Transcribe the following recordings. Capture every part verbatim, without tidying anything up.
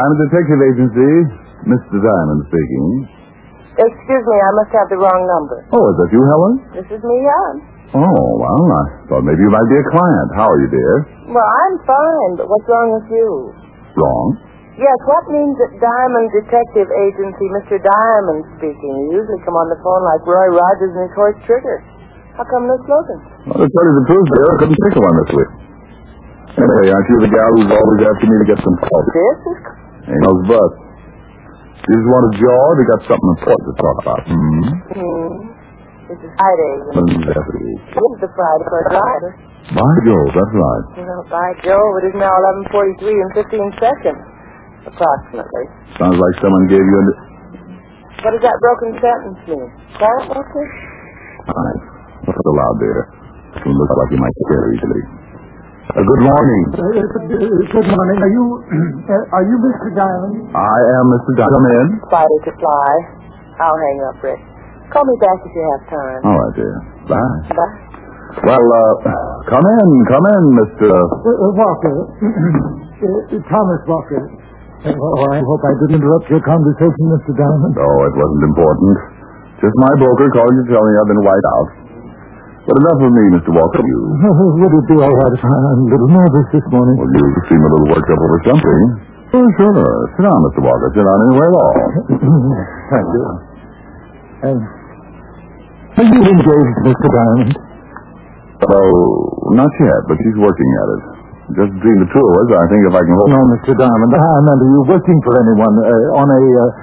Diamond Detective Agency. Mister Diamond speaking. Excuse me, I must have the wrong number. Oh, is that you, Helen? This is me, Helen. Oh, well, I thought maybe you might be a client. How are you, dear? Well, I'm fine, but what's wrong with you? Wrong? Yes, what means that Diamond Detective Agency, Mister Diamond speaking? You usually come on the phone like Roy Rogers and his horse Trigger. How come no slogan? Well, to tell you the truth, dear, I couldn't think of one this week. Anyway, aren't you the gal who's always asking me to get some coffee? This is... Ain't no but. You just want a jaw, or you got something important to talk about? Hmm? Hmm. This is Friday. This is the Friday for a driver. By Jove, that's right. Well, by Jove, it is now eleven forty-three and fifteen seconds, approximately. Sounds like someone gave you a... What does that broken sentence mean? Quiet, Walter? Fine. What's it allowed, dear? You look like you might scare easily. Uh, good morning. Uh, uh, good morning. Are you, uh, are you Mister Diamond? I am Mister Diamond. Come in. Spider to fly. I'll hang up, Rick. Call me back if you have time. All right, dear. Bye. Bye. Well, uh, come in, come in, Mister Uh, uh, Walker. uh, Thomas Walker. Uh, oh, I hope I didn't interrupt your conversation, Mister Diamond. Oh, it wasn't important. Just my broker calling to tell me I've been wiped out. But enough of me, Mister Walker. You... Would it be all right if I'm a little nervous this morning? Well, you seem a little worked up over something. Oh, sure. Sit down, Mister Walker. Sit down anywhere at all. Thank you. Um, are you engaged, Mister Diamond? Oh, not yet, but she's working at it. Just between the two of us, I think if I can hold... No, Mister Diamond, I meant, are you working for anyone uh, on a,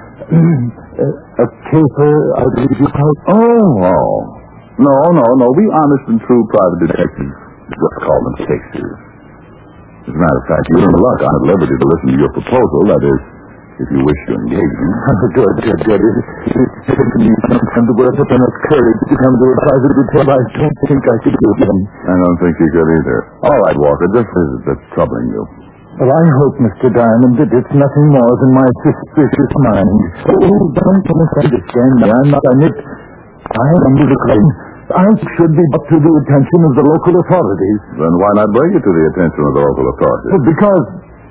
uh, a caper, I believe you call it? Oh, oh. No, no, no. We honest and true private detectives. Let's call them cases. As a matter of fact, you're in luck. I'm at liberty to listen to your proposal. That is, if you wish to engage me. Good, good, good. It's given to me sometimes to work up enough courage to come to a private detail. I don't think I could do it then. I don't think you could either. All right, Walker, this is that's troubling you. Well, I hope, Mister Diamond, that it's nothing more than my suspicious mind. Oh, don't misunderstand me. I'm not a nit. I am under the claim. I should be brought to the attention of the local authorities. Then why not bring it to the attention of the local authorities? Well, because...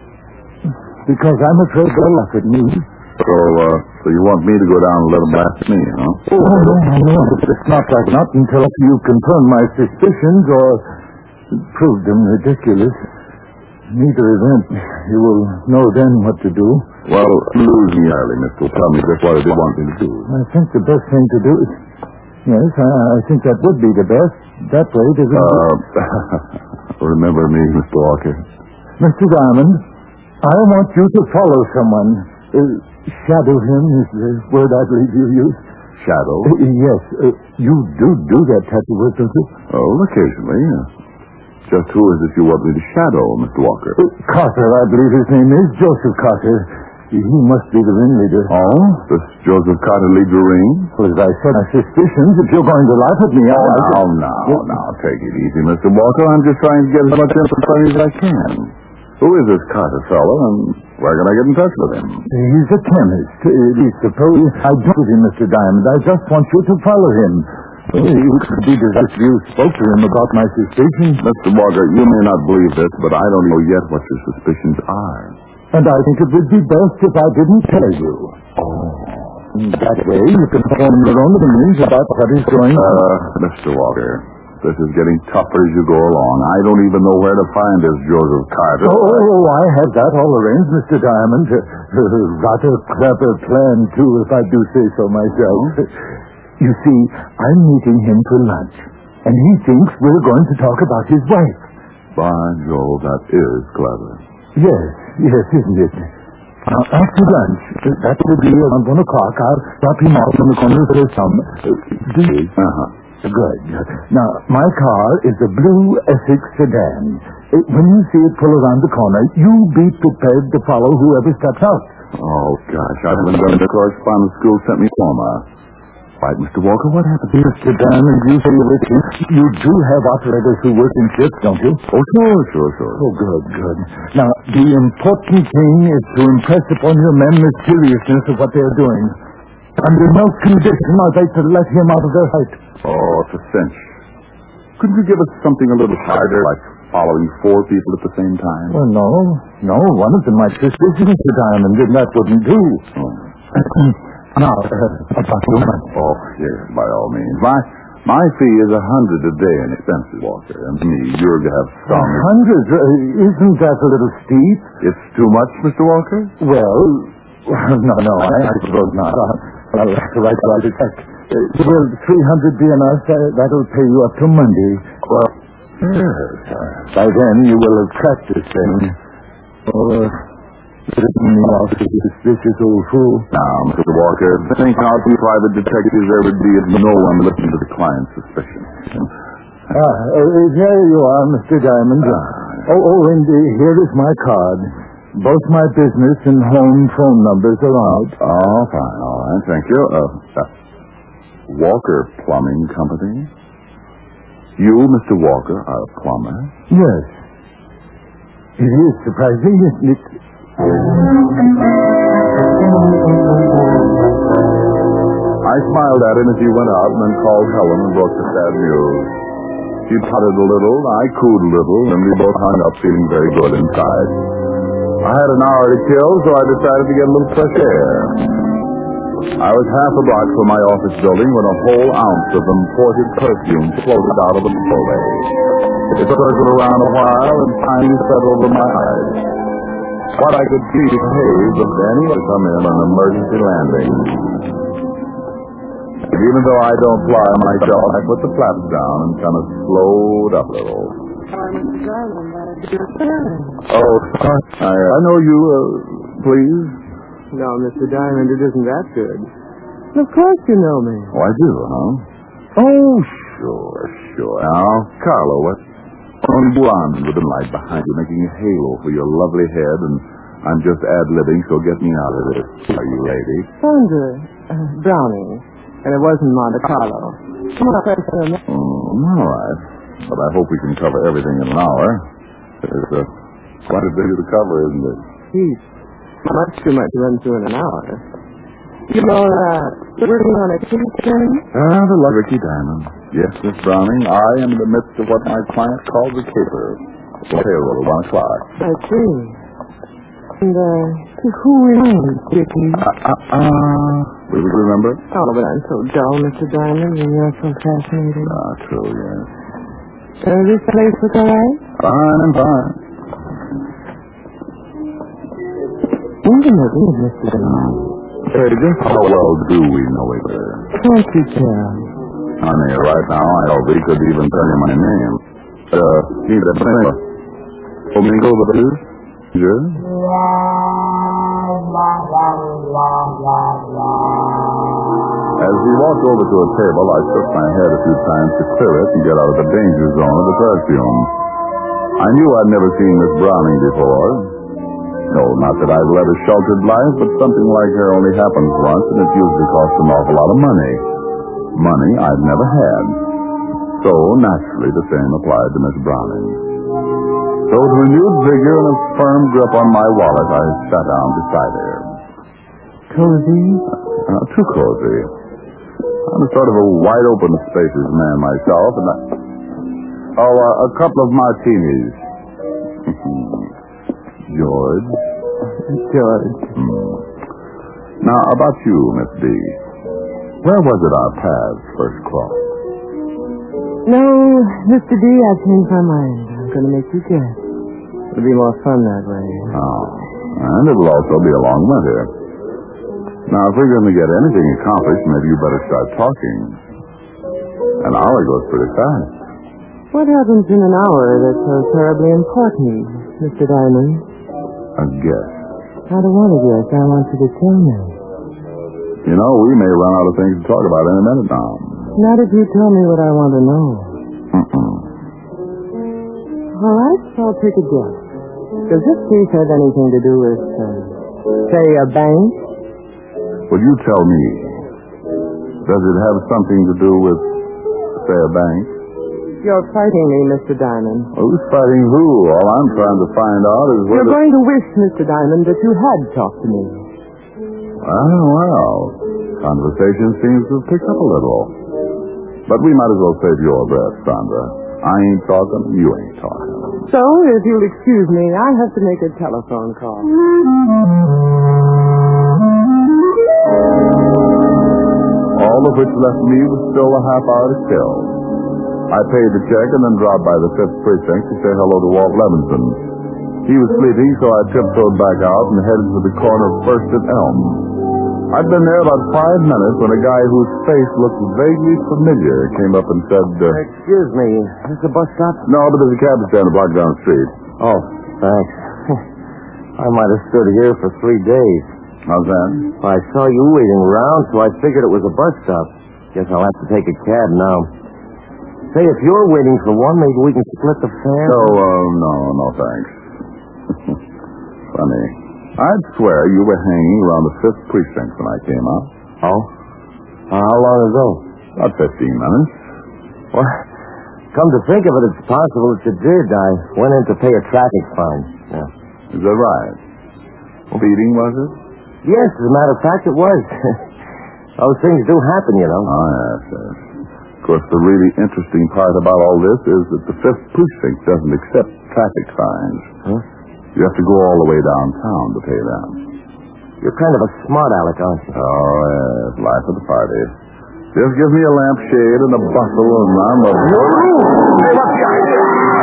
Because I'm afraid they'll laugh at me. So, uh, so you want me to go down and let them laugh at me, huh? Oh, no, no, no. It's not like not until you confirm my suspicions or prove them ridiculous. In either event, you will know then what to do. Well, lose me early, Mister Tell me just what you want me to do. I think the best thing to do is... Yes, I, I think that would be the best. That way, it isn't... Uh, remember me, Mister Walker. Mister Diamond, I want you to follow someone. Uh, shadow him is the word I believe you use. Shadow? Uh, yes. Uh, you do do that type of work, don't you? Oh, occasionally. Just who is it you want me to shadow, Mister Walker? Uh, Carter, I believe his name is. Joseph Carter. He must be the ringleader. Oh? Does Joseph Carter lead your ring? Well, as I said, my suspicions. If you're going to laugh at me, oh, I'll... now, now, well, now, take it easy, Mister Walker. I'm just trying to get as much information as I can. Who is this Carter fellow, and where can I get in touch with him? He's a chemist. Uh, he's supposed... I don't with him, Mister Diamond. I just want you to follow him. Well, you could be desirous you spoke to him about my suspicions. Mister Walker, you may not believe this, but I don't know yet what your suspicions are. And I think it would be best if I didn't tell you. Oh. That way you can form your own opinions about what is going on. Uh, Mister Walker, this is getting tougher as you go along. I don't even know where to find this Joseph Carter. Oh, I have that all arranged, Mister Diamond. Uh, rather clever plan, too, if I do say so myself. You see, I'm meeting him for lunch, and he thinks we're going to talk about his wife. By Jove, that is clever. Yes, yes, isn't it? Now, after lunch, that will be around one o'clock. I'll drop him off on the corner of the some. Uh-huh. Good. Now, my car is a blue Essex sedan. When you see it pull around the corner, you be prepared to follow whoever steps out. Oh, gosh, I haven't done the correspondence school sent me former. Right, Mister Walker, what happened? Mister Diamond, you say you're with you. You do have operators who work in shifts, don't you? Oh, sure, sure, sure. Oh, good, good. Now, the important thing is to impress upon your men the seriousness of what they're doing. Under no condition are they to let him out of their sight. Oh, it's a cinch. Couldn't you give us something a little harder, like following four people at the same time? Well, no. No, one of them might suspicion Mister Diamond, and that wouldn't do. Oh. Now, uh, about your money. Oh, yes, by all means. My my fee is a hundred a day in expenses, Walker. And to me, you're to have some... A hundred? Uh, isn't that a little steep? It's too much, Mister Walker? Well, no, no, I, I suppose not. I'll, I'll have to write about it. Uh, will three hundred be enough? Uh, that'll pay you up to Monday. Well, yes. By then, you will have cracked this thing. Oh, uh... Written me off as a suspicious old fool. Now, Mister Walker, think how few private detectives there would be if no one listened to the client's suspicion. Ah, uh, there you are, Mister Diamond. Uh, oh, oh, and uh, here is my card. Both my business and home phone numbers are on it. Oh, fine. All right, thank you. Uh, uh, Walker Plumbing Company? You, Mister Walker, are a plumber? Yes. It is surprising, isn't it? I smiled at him as he went out and then called Helen and brought the sad news. She putted a little, I cooed a little, and we both hung up feeling very good inside. I had an hour to kill, so I decided to get a little fresh air. I was half a block from my office building when a whole ounce of imported perfume floated out of the doorway. It circled around a while and finally settled over my eyes. What I could see was haze of Danny to come in on an emergency landing. Even though I don't fly myself, I put the flaps down and kind of slowed up a little. Oh, I, I know you, uh, please. No, Mister Diamond, it isn't that good. Of course you know me. Oh, I do, huh? Oh, sure, sure. Now, Carlo, what? On blonde with the light behind you, making a halo for your lovely head, and I'm just ad-libbing, so get me out of this, are you, lady? Sandra, uh, Browning, and it wasn't Monte Carlo. Come on, Professor. Oh, all right. But I hope we can cover everything in an hour. There's uh, quite a bit to cover, isn't it? Geez, much too much to run through in an hour. You know, uh, working on a case thing? Ah, the love Ricky Diamond. Yes, Miss Browning, I am in the midst of what my client called the caper. The payroll at one o'clock. I see. And, uh, who remains, Ricky? Ah, ah, ah. Will you remember? Oh, but I'm so dull, Mister Diamond, and you're so fascinating. Ah, true, yes. Uh, this place look all right? Fine and fine. Intimately, Mister Diamond. Hey, just how well do we know each other? Can't you tell? Honey, right now, I hope he could even tell you my name. Uh, he the name. Domingo, the blues? Yeah? As we walked over to a table, I shook my head a few times to clear it and get out of the danger zone of the perfume. I knew I'd never seen Miss Browning before. No, not that I've led a sheltered life, but something like her only happens once, and it usually costs an awful lot of money. Money I've never had. So, naturally, the same applied to Miss Browning. So, with renewed vigor and a firm grip on my wallet, I sat down beside her. Cozy? Uh, too cozy. I'm sort of a wide-open spaces man myself, and I... Oh, uh, a couple of martinis. George? George. Hmm. Now, about you, Miss D. Where was it our paths first crossed? No, Mister D, I've changed my mind. I'm going to make you guess. It'll be more fun that way. Oh, and it'll also be a long winter. Now, if we're going to get anything accomplished, maybe you better start talking. An hour goes pretty fast. What happens in an hour that's so terribly important, Mister Diamond? A guess. I don't want to guess. I want you to tell me. You know, we may run out of things to talk about in a minute now. Not if you tell me what I want to know. Mm-mm. All right, so I'll take a guess. Does this case have anything to do with, uh, say, a bank? Well, you tell me. Does it have something to do with, say, a bank? You're fighting me, Mister Diamond. Who's fighting who? All I'm trying to find out is whether... You're going to wish, Mister Diamond, that you had talked to me. Oh, well, conversation seems to have picked up a little. But we might as well save your breath, Sandra. I ain't talking, you ain't talking. So, if you'll excuse me, I have to make a telephone call. All of which left me with still a half hour to kill. I paid the check and then dropped by the fifth Precinct to say hello to Walt Levinson. He was sleeping, so I tiptoed back out and headed to the corner of First and Elm. I'd been there about five minutes when a guy whose face looked vaguely familiar came up and said, uh, Excuse me, is this a bus stop? No, but there's a cab stand a block down the street. Oh, thanks. I might have stood here for three days. How's that? I saw you waiting around, so I figured it was a bus stop. Guess I'll have to take a cab now. Say, if you're waiting for one, maybe we can split the fare? No, uh, no, no, thanks. Funny. I'd swear you were hanging around the fifth Precinct when I came up. Oh? Uh, how long ago? About fifteen minutes. Well, come to think of it, it's possible that you did. I went in to pay a traffic fine. Yeah. Is that right? Speeding, was it? Yes, as a matter of fact, it was. Those things do happen, you know. Oh, yes, yes. Of course, the really interesting part about all this is that the fifth Precinct doesn't accept traffic fines. Huh? You have to go all the way downtown to pay them. You're kind of a smart aleck, aren't you? Oh, yes, life of the party. Just give me a lampshade and a bustle and I'm a... Hey, what's the idea?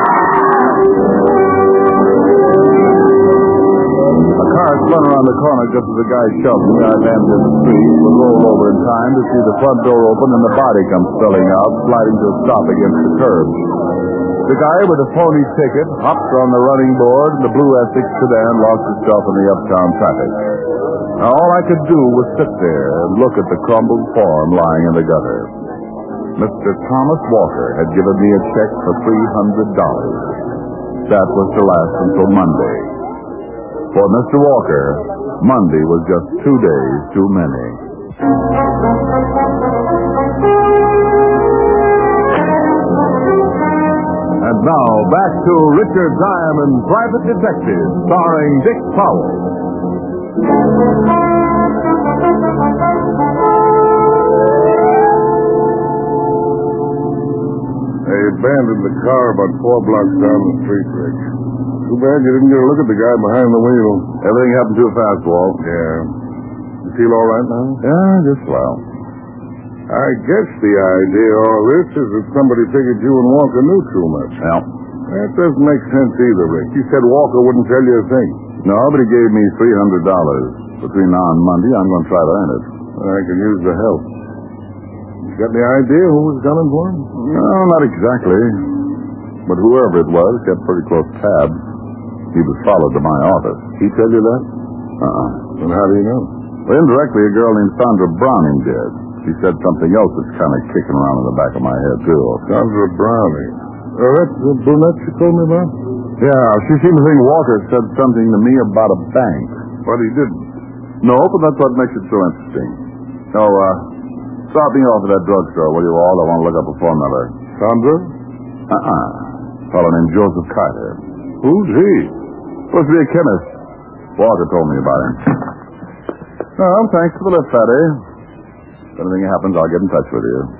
A car spun around the corner just as the guy shoved me. I landed in the street, was rolled over in time to see the front door open and the body come spilling out, sliding to a stop against the curb. The guy with a phony ticket hopped on the running board, and the blue Essex sedan lost itself in the uptown traffic. Now, all I could do was sit there and look at the crumbled form lying in the gutter. Mister Thomas Walker had given me a check for three hundred dollars. That was to last until Monday. For Mister Walker, Monday was just two days too many. And now, back to Richard Diamond, Private Detective, starring Dick Powell. They abandoned the car about four blocks down the street, Rick. Too bad you didn't get a look at the guy behind the wheel. Everything happened too fast, Walt. Yeah. You feel all right now? Yeah, just well. I guess the idea of all this is that somebody figured you and Walker knew too much. Well, That doesn't make sense either, Rick. You said Walker wouldn't tell you a thing. no, but he gave me three hundred dollars. Between now and Monday, I'm going to try to earn it. I can use the help. You got any idea who was gunning for him? No, not exactly. But whoever it was kept pretty close tabs. He was followed to my office. He tell you that? Uh-uh. And how do you know? Well, indirectly, a girl named Sandra Browning did. She said something else that's kind of kicking around in the back of my head, too. Sandra Browning. Oh, that's the brunette you told me about? Yeah, she seemed to think Walker said something to me about a bank. But he didn't. No, but that's what makes it so interesting. So, uh, stop me off at that drugstore, will you all? I want to look up a phone number. Sandra? Uh-uh. A fellow named Joseph Carter. Who's he? Supposed to be a chemist. Walker told me about him. Well, thanks for the lift, Fatty. If anything happens, I'll get in touch with you.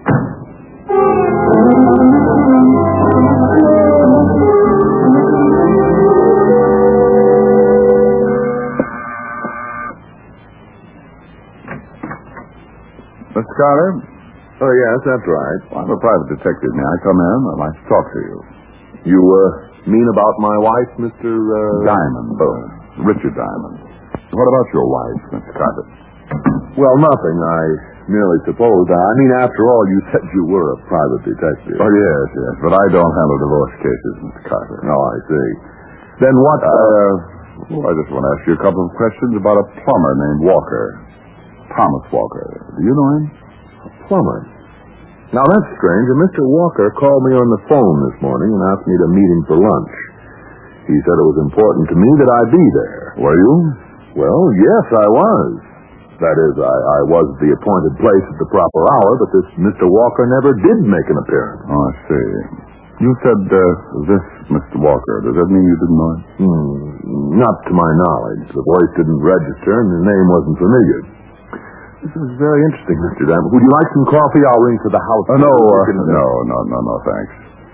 Mister Carter? Oh, yes, that's right. Well, I'm a private detective. May I come in? I'd like to talk to you. You, uh, mean about my wife, Mister Uh... Diamond. Uh, Richard Diamond. What about your wife, Mister Carter? Well, nothing. I merely supposed. I mean, after all, you said you were a private detective. Oh, yes, yes. But I don't handle divorce cases, Mister Carter. Oh, I see. Then what... Uh, well, I just want to ask you a couple of questions about a plumber named Walker. Thomas Walker. Do you know him? A plumber? Now, that's strange. And Mister Walker called me on the phone this morning and asked me to meet him for lunch. He said it was important to me that I be there. Were you? Well, yes, I was. That is, I, I was at the appointed place at the proper hour, but this Mister Walker never did make an appearance. Oh, I see. You said uh, this Mister Walker. Does that mean you didn't know him? Hmm, not to my knowledge. The voice didn't register and the name wasn't familiar. This is very interesting, Mister Diamond. Would you like some coffee? I'll ring for the house. Uh, no, uh, no, no, no, no, thanks.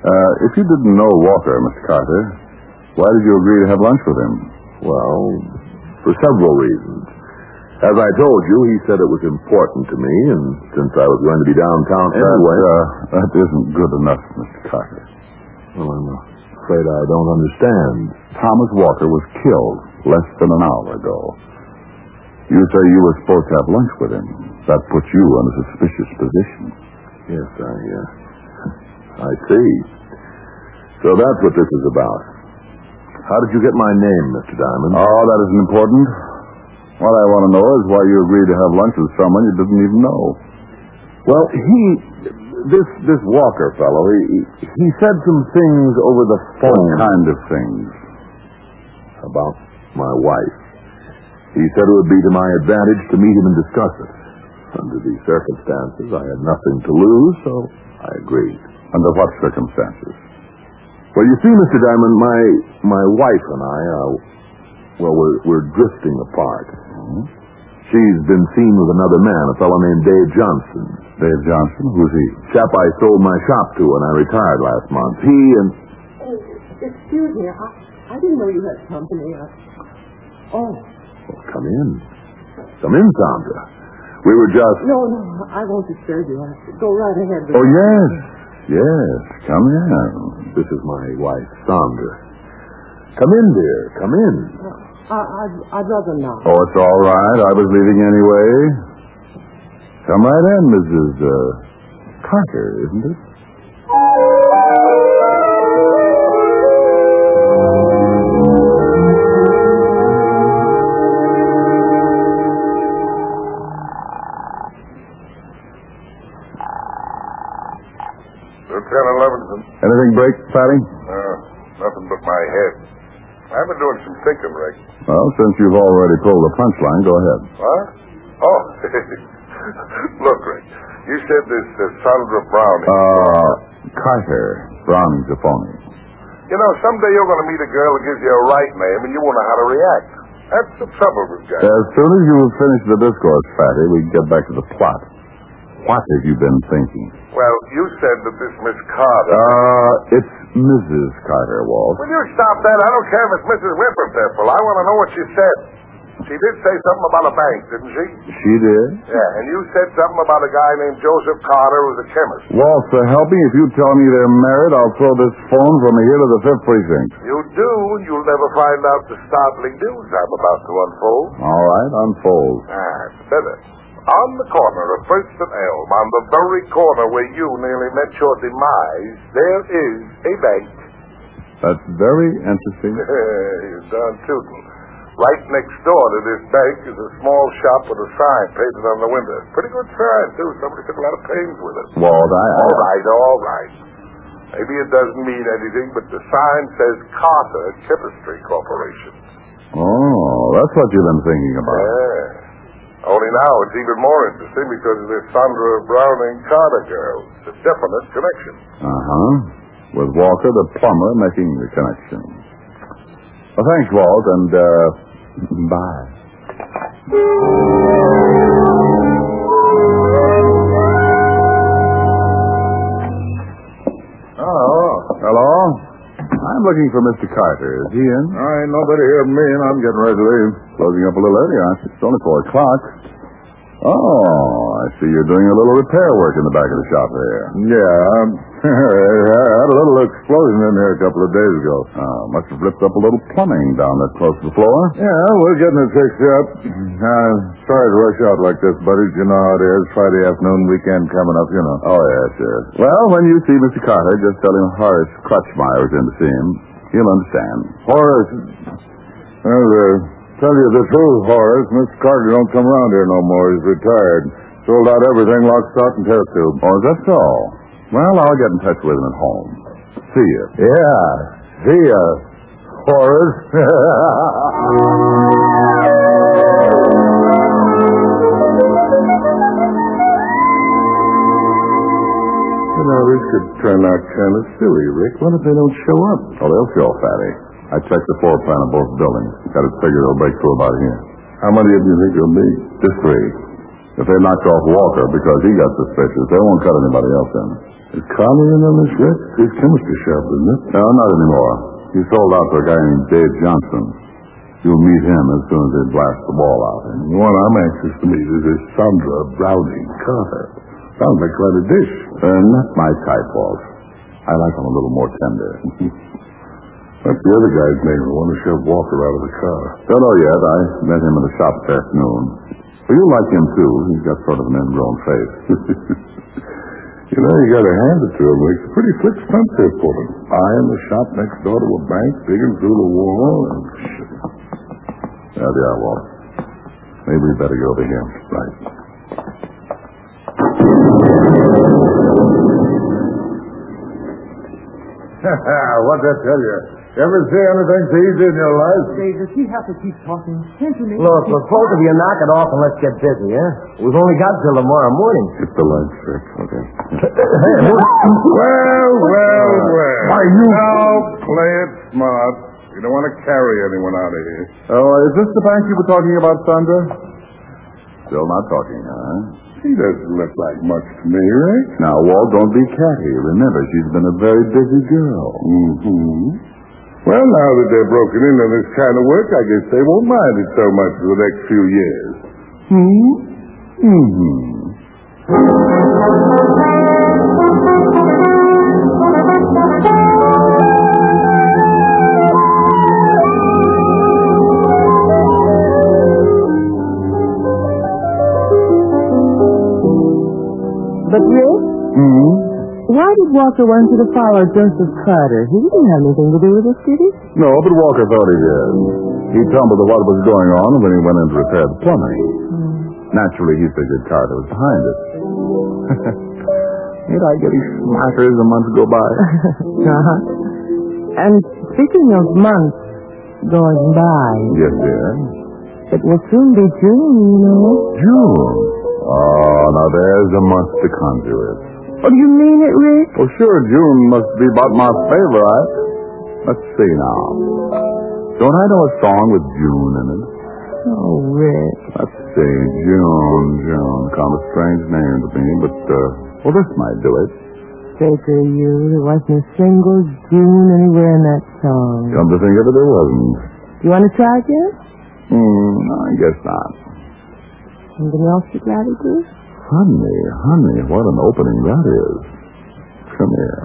Uh, if you didn't know Walker, Mister Carter, why did you agree to have lunch with him? Well, for several reasons. As I told you, he said it was important to me, and since I was going to be downtown That, anyway... uh, that isn't good enough, Mister Carter. Well, I'm afraid I don't understand. Thomas Walker was killed less than an hour ago. You say you were supposed to have lunch with him. That puts you in a suspicious position. Yes, I, uh, I see. So that's what this is about. How did you get my name, Mister Diamond? Oh, that isn't important. What I want to know is why you agreed to have lunch with someone you didn't even know. Well, he, this this Walker fellow, he, he said some things over the phone. What kind of things? About my wife. He said it would be to my advantage to meet him and discuss it. Under these circumstances, I had nothing to lose, so I agreed. Under what circumstances? Well, you see, Mister Diamond, my my wife and I, uh, well, we're, we're drifting apart. Mm-hmm. She's been seen with another man, a fellow named Dave Johnson. Dave Johnson? Who's he? Chap I sold my shop to when I retired last month. He and... Oh, excuse me, I, I didn't know you had company. I... Oh. Well, come in. Come in, Sandra. We were just... No, no, I won't disturb you. I, go right ahead. Oh, yes. Yes, come in. This is my wife, Sandra. Come in, dear. Come in. Uh, I, I'd, I'd rather not. Oh, it's all right. I was leaving anyway. Come right in, Missus Uh, Carter, isn't it? Lieutenant Levinson. Anything break, Fatty? No, nothing but my head. I've been doing some thinking, Rick. Well, since you've already pulled the punchline, go ahead. What? Oh, look, Rick. You said this uh, Sandra Browning. Uh, Carter. Browning's a phony. You know, someday you're going to meet a girl who gives you a right name and you won't know how to react. That's the trouble with guys. As soon as you finish the discourse, Fatty, we can get back to the plot. What have you been thinking? Well, you said that this Miss Carter... Uh, it's Missus Carter, Walt. Will you stop that? I don't care if it's Missus Whipperpipple. I want to know what she said. She did say something about a bank, didn't she? She did? Yeah, and you said something about a guy named Joseph Carter who's a chemist. Walt, so help me, if you tell me they're married, I'll throw this phone from here to the fifth precinct. You do, you'll never find out the startling news I'm about to unfold. All right, unfold. Ah, it's better. On the corner of First and Elm, on the very corner where you nearly met your demise, there is a bank. That's very interesting. You're darn tootin'. Right next door to this bank is a small shop with a sign painted on the window. Pretty good sign, too. Somebody took a lot of pains with it. Walt, I... I... All right, all right. Maybe it doesn't mean anything, but the sign says Carter Chemistry Corporation. Oh, that's what you've been thinking about. Yeah. Only now it's even more interesting because of this Sandra Browning Carter girl. It's a definite connection. Uh-huh. With Walker, the plumber, making the connection. Well, thanks, Walt, and, uh, bye. Hello. Hello? I'm looking for Mister Carter. Is he in? All right, nobody here but me, and I'm getting ready to leave. Closing up a little early, aren't you? It's only four o'clock. Oh, I see you're doing a little repair work in the back of the shop there. Yeah, um, I had a little explosion in here a couple of days ago. Oh, must have ripped up a little plumbing down that close to the floor. Yeah, we're getting it fixed up. Uh, sorry to rush out like this, buddy. You know how it is. Friday afternoon, weekend coming up, you know. Oh, yes, yes. Well, when you see Mister Carter, just tell him Horace Crutchmeyer's in to see him. He'll understand. Horace, well, uh, tell you the truth, Horace, Mister Carter don't come around here no more. He's retired. Sold out everything, lock, stock, and test tube. Oh, is that so? Well, I'll get in touch with him at home. See you. Yeah, see ya, Horace. You know, this could turn out kind of silly, Rick. What if they don't show up? Oh, they'll show, Fatty. I checked the floor plan of both buildings. Got it figured they'll break through about here. How many of you think there'll be? Just three. If they knocked off Walker because he got suspicious, they won't cut anybody else in. Is Conley in on this, Rick? His chemistry shop, isn't it? No, not anymore. He sold out to a guy named Dave Johnson. You'll meet him as soon as they blast the ball out. And the one I'm anxious to meet is this Sandra Browning Carter. Sounds like quite a dish. Uh, not my type, Walt. I like them a little more tender. What's the other guy's name who wanted to shove Walker out of the car? Don't know yet. I met him in the shop this afternoon. Well, you'll like him, too. He's got sort of an ingrown face. You know, you gotta hand it to him. It's a pretty slick stunt there for him. Buying the shop next door to a bank, digging through the wall, and shit. There they are, Walt. Maybe we better go over here. Right. What'd I tell you? Ever see anything so easy in your life? Say, does he have to keep talking? Can't you make Look, look, both of you knock it off and let's get busy, huh? We've only got till tomorrow morning. It's the lights, Rick. Okay. Well, well, well. Why, you... Now, play it smart. You don't want to carry anyone out of here. Oh, is this the bank you were talking about, Sandra? Still not talking, huh? He doesn't look like much to me, Rick. Now, Walt, don't be catty. Remember, she's been a very busy girl. Mm-hmm. Well, now that they're broken into this kind of work, I guess they won't mind it so much for the next few years. Hmm? Mm-hmm. But Rick? Hmm? Why did Walker want you to follow Joseph Carter? He didn't have anything to do with this, did he? No, but Walker thought he did. He tumbled to what was going on when he went in to repair the plumbing. Hmm. Naturally, he figured Carter was behind it. Ain't I getting smarter as the months go by? uh-huh. And speaking of months going by... Yes, dear? It will soon be June, you know. June? Oh, now there's a month to conjure with. Oh, do you mean it, Rick? Well, sure, June must be about my favorite. Let's see now. Don't I know a song with June in it? Oh, Rick. Let's see. June, June. Kind of a strange name to me, but, uh, well, this might do it. Baker, you. There wasn't a single June anywhere in that song. Come to think of it, there wasn't. Do you want to try again? Hmm, I guess not. Something else you'd rather do? Honey, honey, what an opening that is. Come here.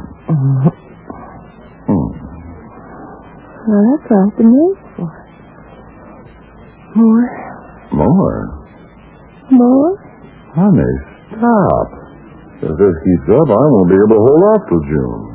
Hmm. Well, that's all the news for. More? More? More? Honey, stop. If this keeps up, I won't be able to hold off till June.